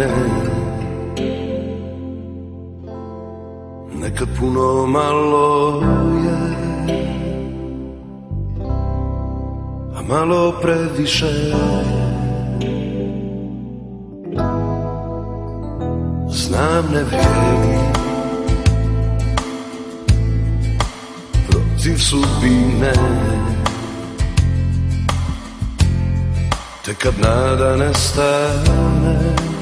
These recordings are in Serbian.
sudbine. Nekad puno malo je, a malo previše je. Znam ne vrijedi protiv sudbine. Tek kad nada nestane,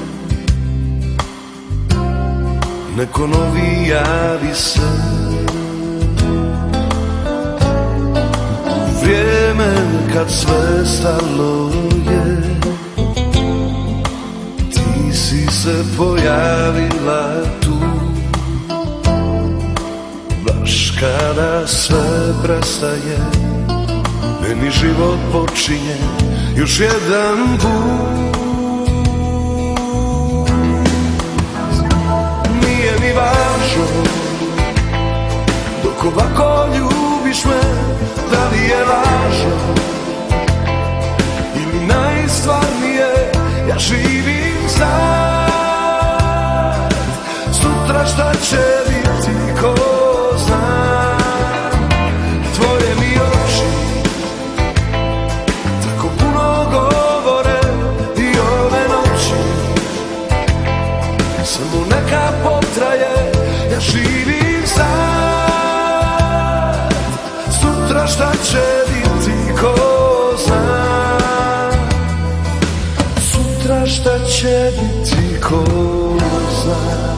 neko novi javi se. U vrijeme kad sve stalo je, ti si se pojavila tu. Baš kada sve prestaje, meni život počinje još jedan put. Nije mi važno dok ovako ljubiš me, da li je lažno ili najstvarnije. Ja živim sad, sutra šta će biti ko zna. Tvoje mi oči tako puno govore i ove noći samo neka potraje. Ja živim sad, sutra šta će biti ko zna. Sutra šta će biti ko zna.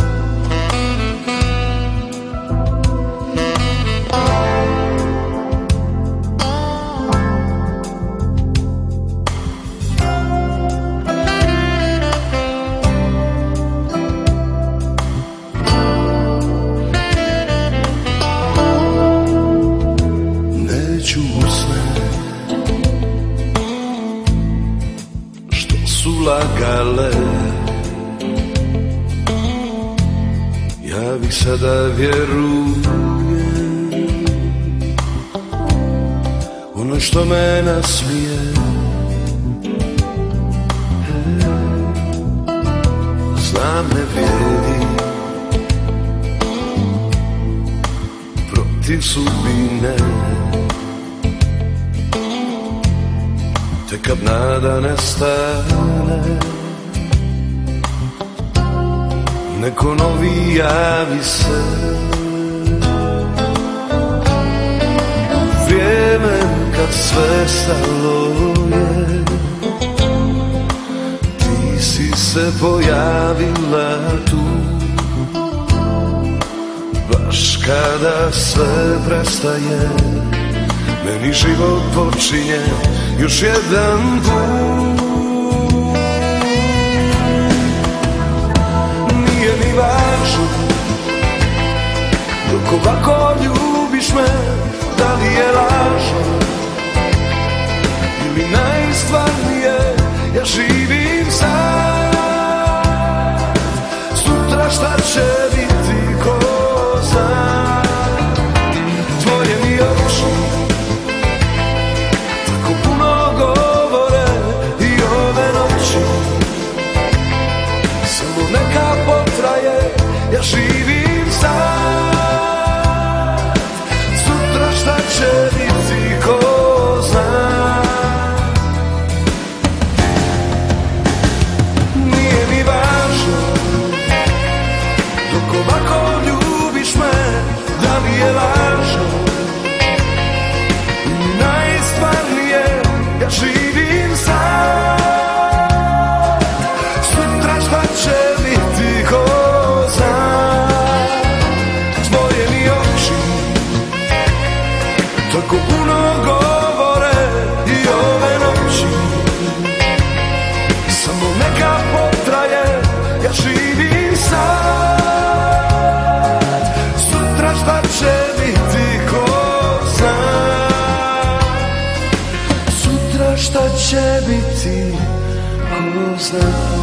Lagale, ja bih sada vjerujem ono što me nasmije. Znam ne vrijedi protiv sudbine. Tek kad nada nestane, neko novi javi se. U vrijeme kad sve stalo je, ti si se pojavila tu. Baš kada sve prestaje, meni život počinje još jedan put. Nije mi važno dok ovako ljubiš me, da li je lažno ili najstvarnije. Ja živim sad, sutra šta će biti ko zna. Tvoje mi oči tako puno govore i ove noći samo neka potraje. Ja živim sad, sutra šta će biti ko zna. Nije mi važno dok ovako ljubiš me, da li je lažno ili najstvarnije. Ja živim sad, sutra šta će biti ko zna. Tvoje mi oči tako puno govore i ove noći samo neka potraje. Ja živim sad, sutra šta će biti ko zna. Sutra šta će biti ko zna.